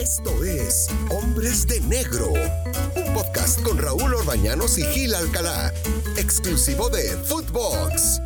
Esto es Hombres de Negro, un podcast con Raúl Orbañanos y Gil Alcalá, exclusivo de Footbox.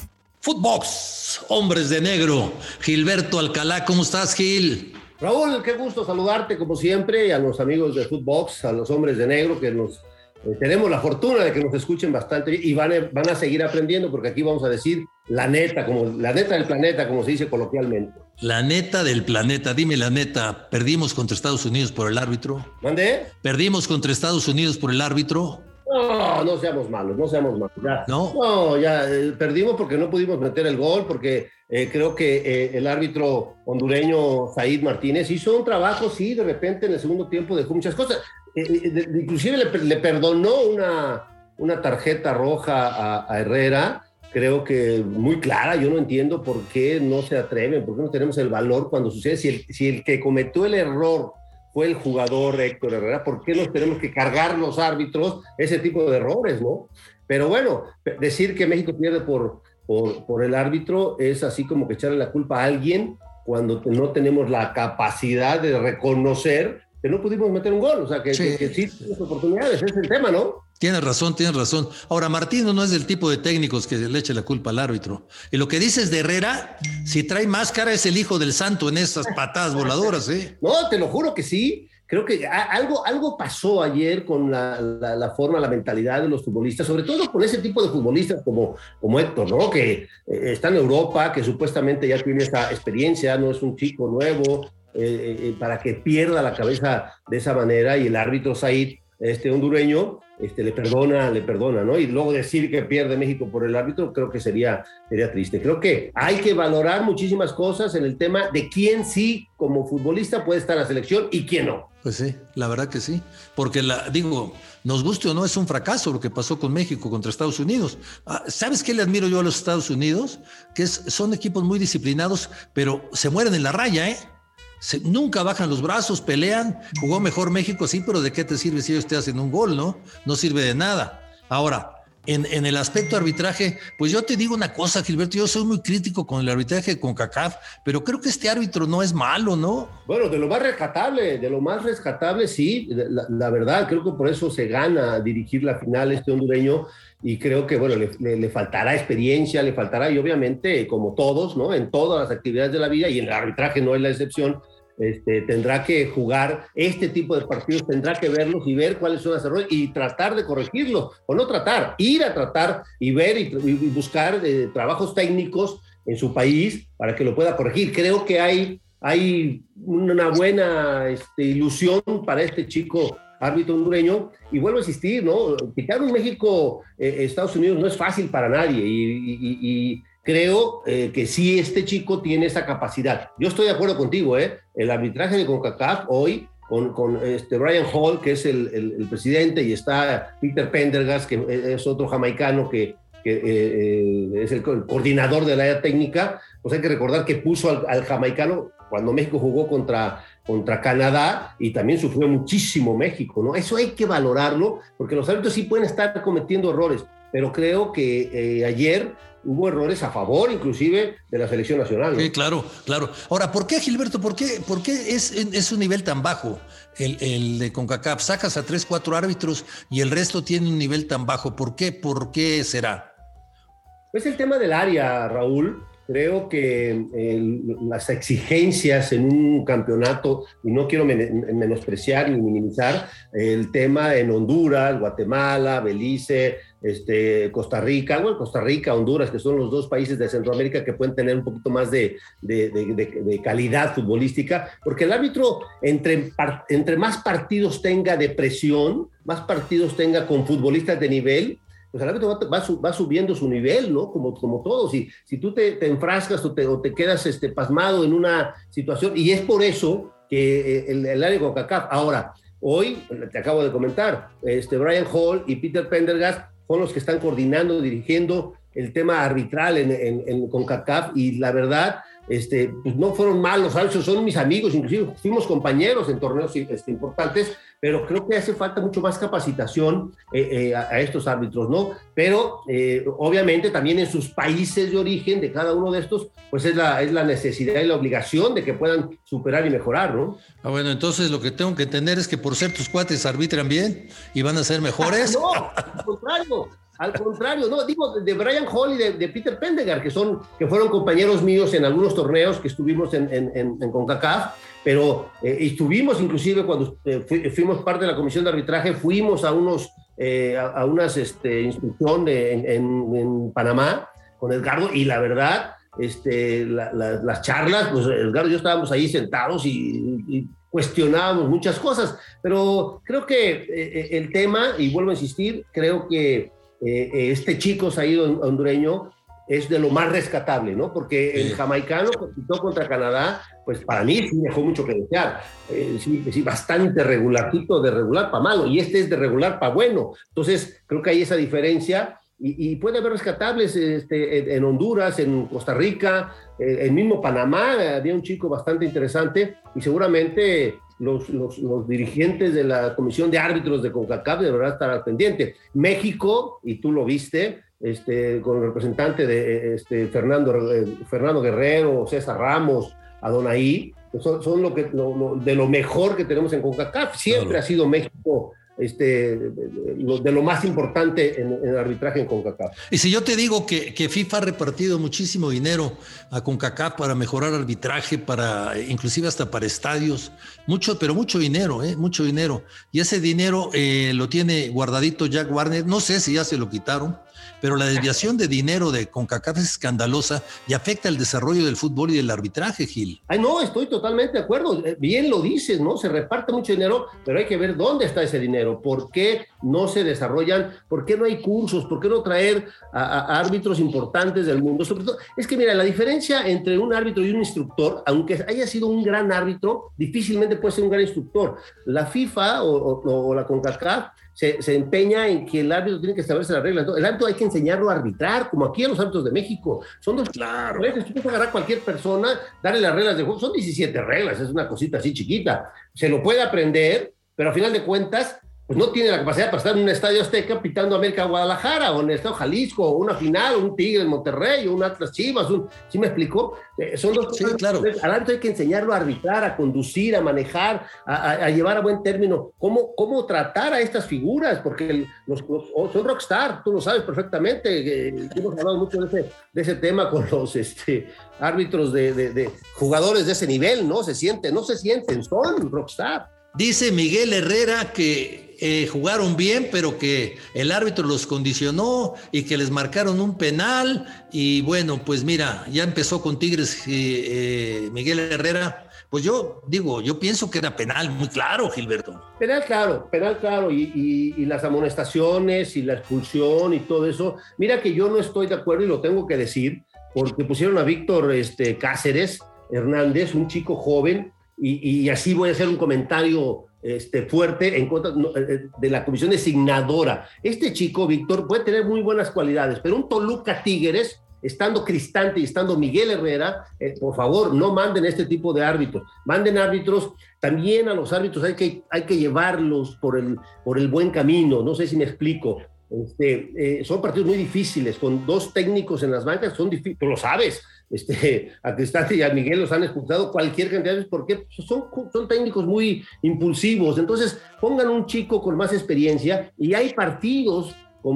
Footbox, Hombres de Negro. Gilberto Alcalá, ¿cómo estás, Gil? Raúl, qué gusto saludarte como siempre, y a los amigos de Footbox, a los Hombres de Negro, que tenemos la fortuna de que nos escuchen bastante y van a seguir aprendiendo, porque aquí vamos a decir la neta del planeta, como se dice coloquialmente. La neta del planeta, dime la neta. ¿Perdimos contra Estados Unidos por el árbitro? ¿Mandé? ¿Perdimos contra Estados Unidos por el árbitro? No seamos malos. Ya, ¿No? Perdimos porque no pudimos meter el gol, porque creo que el árbitro hondureño Said Martínez hizo un trabajo, sí, de repente en el segundo tiempo dejó muchas cosas. Inclusive le perdonó una tarjeta roja a Herrera, creo que muy clara. Yo no entiendo por qué no se atreven, por qué no tenemos el valor cuando sucede. Si el que cometió el error fue el jugador Héctor Herrera, ¿por qué nos tenemos que cargar los árbitros ese tipo de errores, no? Pero bueno, decir que México pierde por el árbitro es así como que echarle la culpa a alguien cuando no tenemos la capacidad de reconocer que no pudimos meter un gol. O sea, que sí tenemos oportunidades, ese es el tema, ¿no? Tienes razón. Ahora, Martino no es del tipo de técnicos que le eche la culpa al árbitro. Y lo que dices de Herrera, si trae máscara es el hijo del santo en esas patadas voladoras, ¿eh? No, te lo juro que sí. Creo que algo pasó ayer con la forma, la mentalidad de los futbolistas, sobre todo con ese tipo de futbolistas como Héctor, ¿no? Que está en Europa, que supuestamente ya tiene esa experiencia, no es un chico nuevo, para que pierda la cabeza de esa manera, y el árbitro Said, hondureño, le perdona, ¿no? Y luego decir que pierde México por el árbitro, creo que sería triste. Creo que hay que valorar muchísimas cosas en el tema de quién sí, como futbolista, puede estar en la selección y quién no. Pues sí, la verdad que sí. Porque, nos guste o no, es un fracaso lo que pasó con México contra Estados Unidos. ¿Sabes qué le admiro yo a los Estados Unidos? Que son equipos muy disciplinados, pero se mueren en la raya, ¿eh? Nunca bajan los brazos, pelean. Jugó mejor México, sí, pero ¿de qué te sirve si ellos te hacen un gol, no? No sirve de nada. Ahora, en el aspecto arbitraje, pues yo te digo una cosa, Gilberto, yo soy muy crítico con el arbitraje de CONCACAF, pero creo que este árbitro no es malo, ¿no? Bueno, de lo más rescatable, sí, la verdad, creo que por eso se gana dirigir la final hondureño, y creo que, bueno, le faltará experiencia, le faltará, y obviamente, como todos, ¿no? En todas las actividades de la vida, y en el arbitraje no es la excepción, tendrá que jugar este tipo de partidos, tendrá que verlos y ver cuáles son los errores y tratar de corregirlos, o no tratar, ir a tratar y ver y buscar trabajos técnicos en su país para que lo pueda corregir. Creo que hay una buena ilusión para este chico árbitro hondureño, y vuelvo a insistir, ¿no? Quitar un México, Estados Unidos no es fácil para nadie, y creo que sí, este chico tiene esa capacidad. Yo estoy de acuerdo contigo, el arbitraje de CONCACAF hoy, con Brian Hall, que es el presidente, y está Peter Pendergast, que es otro jamaicano que es el coordinador del área técnica. Pues hay que recordar que puso al jamaicano cuando México jugó contra Canadá, y también sufrió muchísimo México, ¿no? Eso hay que valorarlo, porque los árbitros sí pueden estar cometiendo errores, pero creo que ayer hubo errores a favor, inclusive, de la selección nacional, ¿no? Sí, claro. Ahora, ¿por qué, Gilberto? ¿Por qué es un nivel tan bajo el de CONCACAF? Sacas a 3-4 árbitros y el resto tiene un nivel tan bajo. ¿Por qué será? Es el tema del área, Raúl. Creo que las exigencias en un campeonato, y no quiero menospreciar ni minimizar el tema en Honduras, Guatemala, Belice, Costa Rica, Honduras, que son los dos países de Centroamérica que pueden tener un poquito más de calidad futbolística, porque el árbitro, entre más partidos tenga de presión, más partidos tenga con futbolistas de nivel, pues el árbitro va subiendo su nivel, ¿no? Como todos. Si tú te enfrascas o te quedas pasmado en una situación, y es por eso que el área de CONCACAF. Ahora, hoy, te acabo de comentar, Brian Hall y Peter Pendergast son los que están coordinando, dirigiendo el tema arbitral en CONCACAF, y la verdad, pues no fueron malos árbitros, son mis amigos, inclusive fuimos compañeros en torneos importantes, pero creo que hace falta mucho más capacitación a estos árbitros, ¿no? Pero obviamente también en sus países de origen de cada uno de estos, pues es la necesidad y la obligación de que puedan superar y mejorar, ¿no? Bueno, entonces lo que tengo que entender es que por ser tus cuates arbitran bien y van a ser mejores. No, al contrario, no, digo de Brian Hall y de Peter Pendergast, que fueron compañeros míos en algunos torneos que estuvimos en CONCACAF, pero estuvimos inclusive cuando fuimos parte de la comisión de arbitraje, fuimos a unas instrucción en Panamá con Edgardo, y la verdad, las charlas, pues Edgardo y yo estábamos ahí sentados y cuestionábamos muchas cosas, pero creo que el tema, y vuelvo a insistir, creo que este chico Said hondureño es de lo más rescatable, ¿no? Porque el jamaicano compitió contra Canadá, pues para mí sí dejó mucho que desear. Sí, bastante regularcito, de regular para malo, y este es de regular para bueno. Entonces, creo que hay esa diferencia, y puede haber rescatables en Honduras, en Costa Rica, en mismo Panamá, había un chico bastante interesante, y seguramente los dirigentes de la Comisión de Árbitros de CONCACAF deberán estar al pendiente. México, y tú lo viste, con el representante de Fernando Guerrero, César Ramos, Adonai, son de lo mejor que tenemos en CONCACAF. Siempre ha sido México de lo más importante en el arbitraje en CONCACAF. Y si yo te digo que FIFA ha repartido muchísimo dinero a CONCACAF para mejorar arbitraje, inclusive hasta para estadios, pero mucho dinero, mucho dinero. Y ese dinero lo tiene guardadito Jack Warner, no sé si ya se lo quitaron, pero la desviación de dinero de CONCACAF es escandalosa y afecta el desarrollo del fútbol y del arbitraje, Gil. No, estoy totalmente de acuerdo. Bien lo dices, ¿no? Se reparte mucho dinero, pero hay que ver dónde está ese dinero, por qué no se desarrollan, por qué no hay cursos, por qué no traer a árbitros importantes del mundo. Sobre todo, es que mira, la diferencia entre un árbitro y un instructor, aunque haya sido un gran árbitro, difícilmente puede ser un gran instructor. La FIFA o la CONCACAF se empeña en que el árbitro tiene que saberse las reglas. El árbitro hay que enseñarlo a arbitrar, como aquí a los árbitros de México. Son dos reglas. Tú puedes agarrar a cualquier persona, darle las reglas de juego. Son 17 reglas, es una cosita así chiquita. Se lo puede aprender, pero a final de cuentas, pues no tiene la capacidad para estar en un estadio Azteca pitando América Guadalajara, o en el estado Jalisco, o una final, o un Tigre en Monterrey, o un Atlas Chivas. ¿Sí me explicó? Son dos cosas. Claro. Al árbitro hay que enseñarlo a arbitrar, a conducir, a manejar, a llevar a buen término cómo tratar a estas figuras, porque son rockstar, tú lo sabes perfectamente. Hemos hablado mucho de ese tema con los árbitros de jugadores de ese nivel, no se sienten, son rockstar. Dice Miguel Herrera que jugaron bien, pero que el árbitro los condicionó y que les marcaron un penal. Y bueno, pues mira, ya empezó con Tigres Miguel Herrera. Pues yo pienso que era penal muy claro, Gilberto. Penal claro, y las amonestaciones y la expulsión y todo eso. Mira que yo no estoy de acuerdo, y lo tengo que decir, porque pusieron a Víctor Cáceres Hernández, un chico joven, y así voy a hacer un comentario fuerte en contra de la comisión designadora. Este chico, Víctor, puede tener muy buenas cualidades, pero un Toluca Tigres, estando Cristante y estando Miguel Herrera, por favor, no manden este tipo de árbitros. Manden árbitros, también a los árbitros hay que llevarlos por el buen camino. No sé si me explico. Son partidos muy difíciles, con dos técnicos en las bancas, son difíciles, tú lo sabes. A Cristante y a Miguel los han expulsado cualquier cantidad de veces porque son técnicos muy impulsivos. Entonces pongan un chico con más experiencia, y hay partidos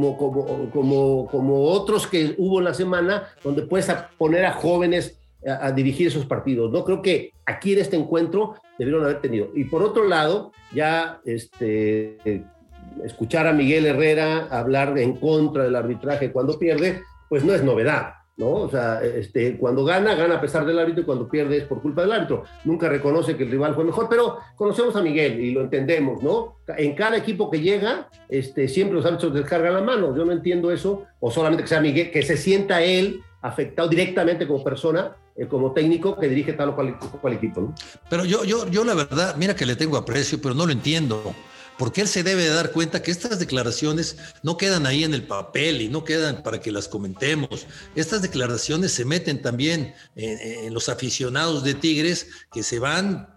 como otros que hubo en la semana donde puedes poner a jóvenes a dirigir esos partidos, ¿no? Creo que aquí en este encuentro debieron haber tenido. Y por otro lado, ya escuchar a Miguel Herrera hablar en contra del arbitraje cuando pierde, pues no es novedad, ¿no? O sea, cuando gana a pesar del árbitro, y cuando pierde es por culpa del árbitro. Nunca reconoce que el rival fue mejor, pero conocemos a Miguel y lo entendemos, ¿no? En cada equipo que llega, siempre los árbitros descargan la mano. Yo no entiendo eso, o solamente que sea Miguel, que se sienta él afectado directamente como persona, como técnico que dirige tal o cual equipo, ¿no? Pero yo la verdad, mira que le tengo aprecio, pero no lo entiendo. porque él se debe de dar cuenta que estas declaraciones no quedan ahí en el papel y no quedan para que las comentemos. Estas declaraciones se meten también en los aficionados de Tigres, que se van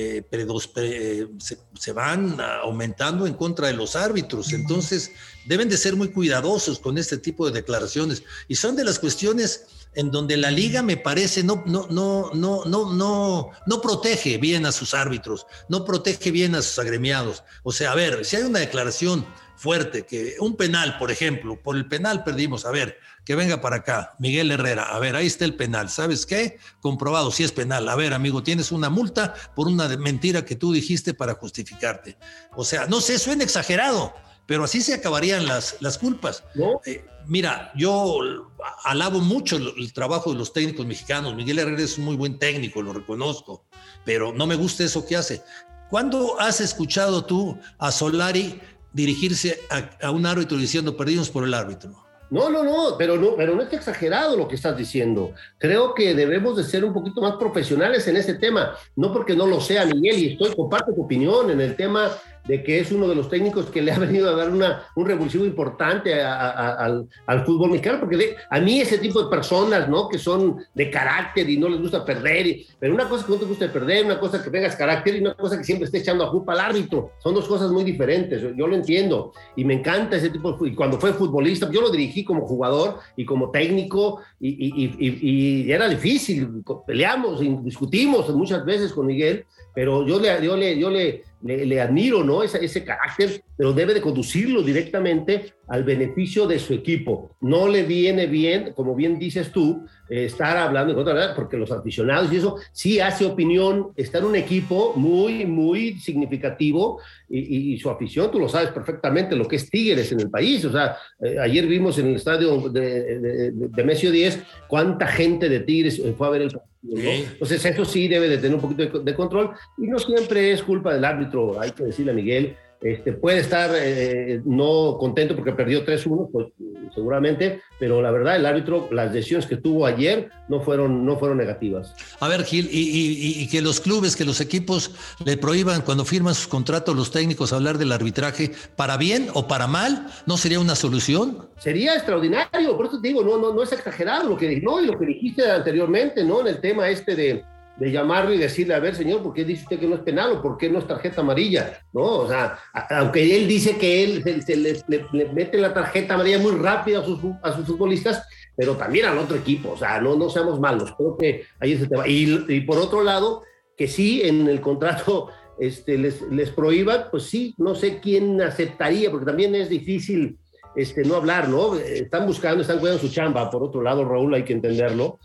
aumentando en contra de los árbitros. Entonces deben de ser muy cuidadosos con este tipo de declaraciones, y son de las cuestiones en donde la liga, me parece, no protege bien a sus árbitros, no protege bien a sus agremiados. O sea, a ver, si hay una declaración fuerte, que un penal, por ejemplo, por el penal perdimos, a ver, que venga para acá, Miguel Herrera, a ver, ahí está el penal, ¿sabes qué? Comprobado, si es penal, a ver, amigo, tienes una multa por una mentira que tú dijiste para justificarte. O sea, no sé, suena exagerado, pero así se acabarían las culpas. ¿No? Mira, yo alabo mucho el trabajo de los técnicos mexicanos. Miguel Herrera es un muy buen técnico, lo reconozco, pero no me gusta eso que hace. ¿Cuándo has escuchado tú a Solari dirigirse a un árbitro diciendo perdimos por el árbitro? No, pero no es exagerado lo que estás diciendo. Creo que debemos de ser un poquito más profesionales en ese tema, no porque no lo sea, Miguel, y comparto tu opinión en el tema de que es uno de los técnicos que le ha venido a dar un revulsivo importante al fútbol mexicano, porque a mí ese tipo de personas, ¿no?, que son de carácter y no les gusta perder, pero una cosa que no te gusta perder, una cosa que tengas carácter y una cosa que siempre esté echando a culpa al árbitro, son dos cosas muy diferentes. Yo lo entiendo y me encanta ese tipo de, y cuando fue futbolista, yo lo dirigí como jugador y como técnico y era difícil, peleamos, discutimos muchas veces con Miguel, pero yo le admiro, ¿no?, ese carácter, pero debe de conducirlo directamente al beneficio de su equipo. No le viene bien, como bien dices tú, estar hablando en contra, ¿verdad?, porque los aficionados y eso sí hace opinión, está en un equipo muy, muy significativo y su afición, tú lo sabes perfectamente, lo que es Tigres en el país. O sea, ayer vimos en el estadio de Mesio 10 cuánta gente de Tigres fue a ver el partido, ¿no? Entonces eso sí debe de tener un poquito de control, y no siempre es culpa del árbitro, hay que decirle a Miguel. Puede estar no contento porque perdió 3-1, pues seguramente, pero la verdad el árbitro, las decisiones que tuvo ayer no fueron negativas. A ver, Gil, y que los clubes, que los equipos le prohíban cuando firman sus contratos los técnicos hablar del arbitraje, para bien o para mal, ¿no sería una solución? Sería extraordinario, por eso te digo, no es exagerado lo que dijiste anteriormente, ¿no?, en el tema de llamarlo y decirle, a ver, señor, ¿por qué dice usted que no es penal o por qué no es tarjeta amarilla? ¿No? O sea, aunque él dice que él le mete la tarjeta amarilla muy rápido a sus futbolistas, pero también al otro equipo. O sea, no seamos malos. Creo que ahí es el tema. Y por otro lado, que sí, en el contrato les prohíban, pues sí, no sé quién aceptaría, porque también es difícil no hablar, ¿no? Están cuidando su chamba. Por otro lado, Raúl, hay que entenderlo.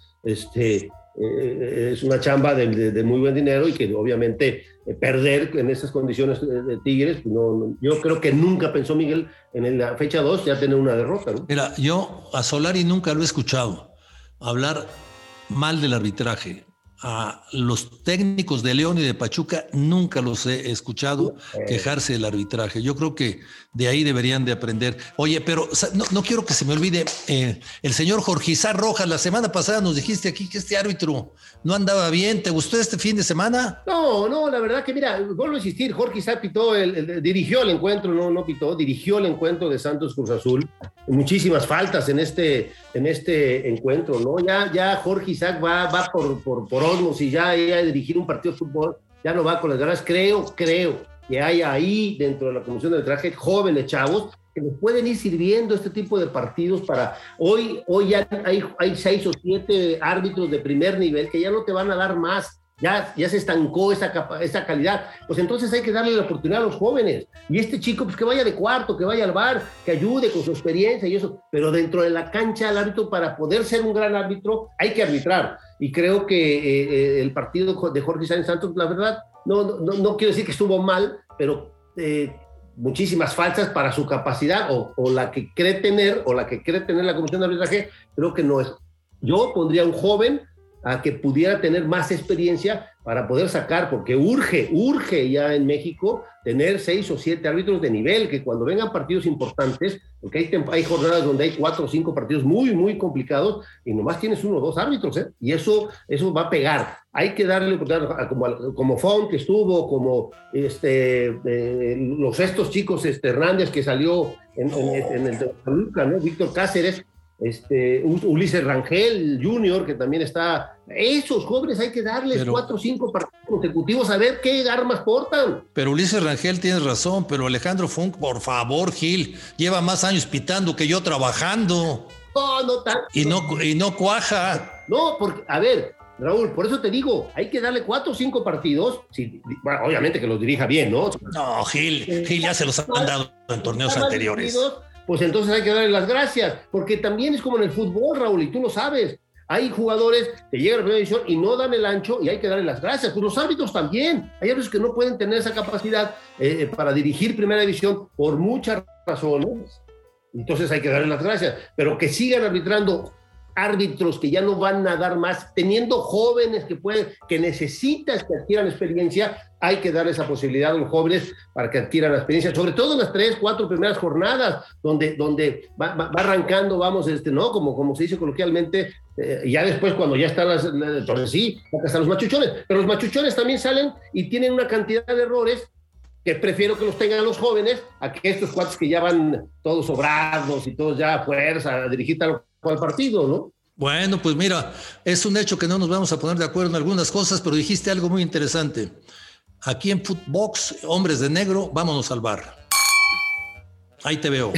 Es una chamba de muy buen dinero, y que obviamente perder en esas condiciones de Tigres, yo creo que nunca pensó Miguel en la fecha 2 ya tener una derrota, ¿no? Mira, yo a Solari nunca lo he escuchado hablar mal del arbitraje. A los técnicos de León y de Pachuca nunca los he escuchado quejarse del arbitraje. Yo creo que de ahí deberían de aprender. Oye, pero no quiero que se me olvide, el señor Jorgizar Rojas, la semana pasada nos dijiste aquí que este árbitro no andaba bien. ¿Te gustó este fin de semana? No, la verdad que mira, vuelvo a insistir, Jorgizar pitó, dirigió el encuentro, no pitó, dirigió el encuentro de Santos Cruz Azul. Muchísimas faltas en este encuentro, ¿no? Ya Jorge Isaac va por Olmos, y ya a dirigir un partido de fútbol, ya no va con las ganas. Creo que hay ahí dentro de la comisión de arbitraje jóvenes chavos que les pueden ir sirviendo este tipo de partidos para hoy ya hay 6 o 7 árbitros de primer nivel que ya no te van a dar más. Ya se estancó esa calidad, pues entonces hay que darle la oportunidad a los jóvenes, y este chico pues que vaya de cuarto, que vaya al bar, que ayude con su experiencia y eso, pero dentro de la cancha el árbitro, para poder ser un gran árbitro hay que arbitrar, y creo que el partido de Jorge Sáenz Santos, la verdad, no quiero decir que estuvo mal, pero muchísimas faltas para su capacidad, o la que cree tener la comisión de arbitraje, creo que no es. Yo pondría un joven a que pudiera tener más experiencia para poder sacar, porque urge ya en México tener 6 o 7 árbitros de nivel, que cuando vengan partidos importantes, porque hay jornadas donde hay 4 o 5 partidos muy, muy complicados, y nomás tienes 1 o 2 árbitros, y eso va a pegar. Hay que darle oportunidad, como Font, que estuvo, como estos chicos, Hernández, que salió en el de Toluca, ¿no? Víctor Cáceres, Ulises Rangel Jr., que también está. Esos jóvenes hay que darles 4 o 5 partidos consecutivos a ver qué armas portan. Pero Ulises Rangel tienes razón, pero Alejandro Funk, por favor, Gil, lleva más años pitando que yo trabajando. No tanto. Y no cuaja. No, porque, a ver, Raúl, por eso te digo, hay que darle 4 o 5 partidos, bueno, obviamente que los dirija bien, ¿no? No, Gil ya se los han dado en torneos anteriores. Pues entonces hay que darle las gracias, porque también es como en el fútbol, Raúl, y tú lo sabes. Hay jugadores que llegan a la primera división y no dan el ancho y hay que darle las gracias. Pues los árbitros también. Hay árbitros que no pueden tener esa capacidad para dirigir primera división por muchas razones. Entonces hay que darle las gracias. Pero que sigan arbitrando árbitros que ya no van a dar más, teniendo jóvenes que necesitas que adquieran experiencia, hay que darle esa posibilidad a los jóvenes para que adquieran la experiencia, sobre todo en las 3, 4 primeras jornadas, donde va arrancando, vamos, ¿no? Como se dice coloquialmente, ya después cuando ya están entonces sí, acá están los machuchones, pero los machuchones también salen y tienen una cantidad de errores que prefiero que los tengan los jóvenes a que estos cuates que ya van todos sobrados y todos ya a fuerza a dirigir tal cual partido, ¿no? Bueno, pues mira, es un hecho que no nos vamos a poner de acuerdo en algunas cosas, pero dijiste algo muy interesante. Aquí en Footbox, hombres de negro, vámonos al bar. Ahí te veo.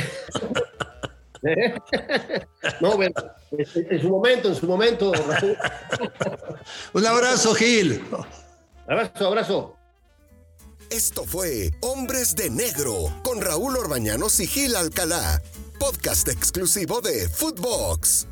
No, bueno, en su momento. Un abrazo, Gil. Abrazo. Esto fue Hombres de Negro con Raúl Orbañanos y Gil Alcalá, podcast exclusivo de Footbox.